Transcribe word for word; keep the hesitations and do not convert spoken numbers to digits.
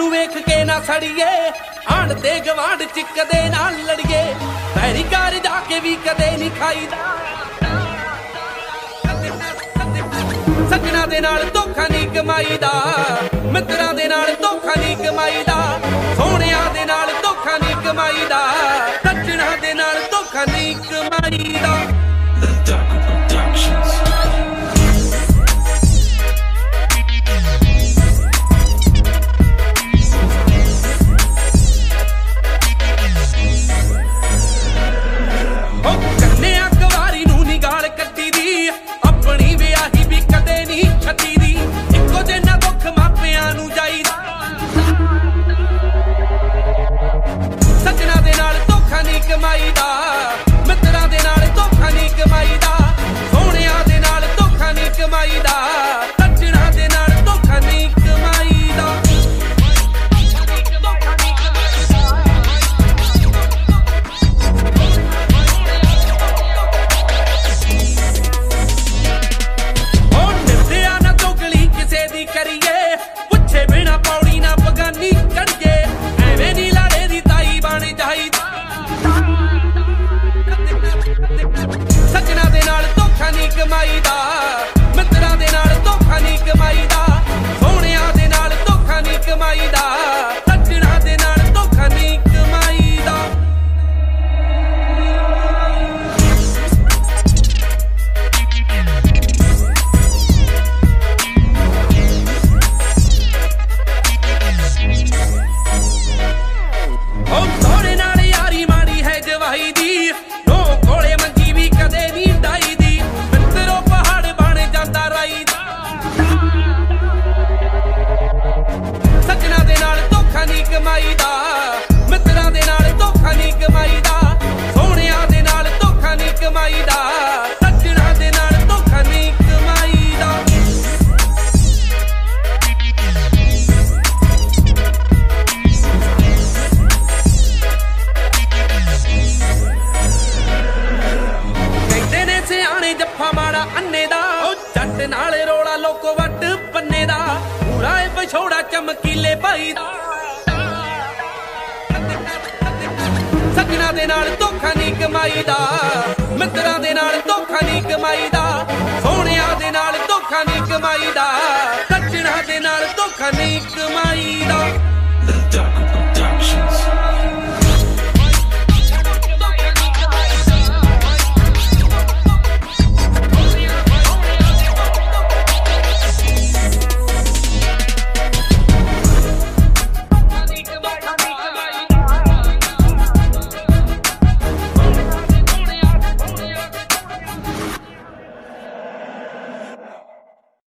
ਨੂੰ ਵੇਖ ਕੇ ਨਾ ਸੜੀਏ, ਆਣ ਤੇ ਗਵਾਂਢ ਚ ਕਦੇ ਨਾ ਲੜੀਏ। ਪੈਰੀ ਘਰ ਜਾ ਕੇ ਵੀ ਕਦੇ ਨਹੀਂ ਖਾਈਦਾ, ਸੱਜਣਾ ਦੇ ਨਾਲ ਧੋਖਾ ਨਹੀਂ ਕਮਾਈਦਾ, ਮਿੱਤਰਾਂ ਦੇ ਨਾਲ ਧੋਖਾ ਨਹੀਂ ਕਮਾਈਦਾ, ਸੋਹਣਿਆਂ ਦੇ ਨਾਲ ਧੋਖਾ ਨਹੀਂ ਕਮਾਈਦਾ, ਸੱਜਣਾ ਦੇ ਨਾਲ ਧੋਖਾ ਨਹੀਂ ਕਮਾਈਦਾ। ਮਿੱਤਰਾਂ ਦੇ ਨਾਲ ਧੋਖਾ ਨਹੀਂ ਕਮਾਈਦਾ, ਸੋਹਣਿਆਂ ਦੇ ਨਾਲ ਧੋਖਾ ਨਹੀਂ ਕਮਾਈਦਾ, ਸੱਜਣਾ ਦੇ ਨਾਲ ਧੋਖਾ ਨਹੀਂ ਕਮਾਈਦਾ। ਹੁਣ ਨਿਰਦਿਆ ਨਾ ਦੋਗਲੀ ਕਿਸੇ ਦੀ ਕਰੀਏ, ਪੁੱਛੇ ਬਿਨਾ ਪੌੜੀ ਨਾ ਬਗਾਨੀ ਕਰੀਏ, ਐਵੇਂ ਨੀ ਲਾੜੇ ਦੀ ਤਾਈ ਬਣ ਜਾਈਦਾ। ਸੱਜਣਾ ਦੇ ਨਾਲ ਧੋਖਾ ਨਹੀਂ ਕਮਾਈਦਾ, ਮਿੱਤਰਾਂ ਦੇ ਨਾਲ ਧੋਖਾ ਨਹੀਂ ਕਮਾਈਦਾ, ਸੋਹਣਿਆਂ ਦੇ ਨਾਲ ਧੋਖਾ ਨਹੀਂ ਕਮਾਈਦਾ, ਸੱਜਣਾ ਦੇ ਨਾਲ ਧੋਖਾ ਨਹੀਂ ਕਮਾਈਦਾ। ਉਹ ਸੋਹਣੇ ਨਾਲ ਯਾਰੀ ਮਾੜੀ ਹੈ ਜਵਾਈ ਦੀ, ਕੋਲੇ ਮੰਗੀ ਵੀ ਕਦੇ ਨਹੀਂ ਡਾਈ ਦੀ, ਮਿੱਤਰੋਂ ਪਹਾੜ ਬਣ ਜਾਂਦਾ ਰਾਈ ਦਾ। ਸੱਜਣਾ ਦੇ ਨਾਲ ਧੋਖਾ ਨਹੀਂ ਕਮਾਈਦਾ, ਮਿੱਤਰਾਂ ਦੇ ਨਾਲ ਧੋਖਾ ਨਹੀਂ ਕਮਾਈਦਾ, ਸੋਹਣਿਆਂ ਦੇ ਨਾਲ ਧੋਖਾ ਨਹੀਂ ਕਮਾਈਦਾ, ਸੱਜਣਾ ਦੇ ਨਾਲ ਧੋਖਾ ਨਹੀਂ ਕਮਾਈਦਾ। ਸਿਆਣੇ ਜੱਫਾ ਮਾੜਾ ਅੰਨੇ ਦਾ, ਉਹ ਜੱਟ ਨਾਲ ਰੋਲਾ ਲੋਕੋ ਵੱਟ ਬੰਨੇ ਦਾ, ਪੂਰਾ ਏ ਵਿਛੋੜਾ ਚਮਕੀਲੇ ਭਾਈ ਦਾ। ਸੱਜਣਾ ਦੇ ਨਾਲ ਧੋਖਾ ਨਹੀਂ ਕਮਾਈਦਾ, ਮਿੱਤਰਾਂ ਦੇ ਨਾਲ ਧੋਖਾ ਨਹੀਂ ਕਮਾਈਦਾ, ਸੋਹਣਿਆਂ ਦੇ ਨਾਲ ਧੋਖਾ ਨਹੀਂ ਕਮਾਈਦਾ, ਸੱਜਣਾ ਦੇ ਨਾਲ ਧੋਖਾ ਨਹੀਂ ਕਮਾਈਦਾ।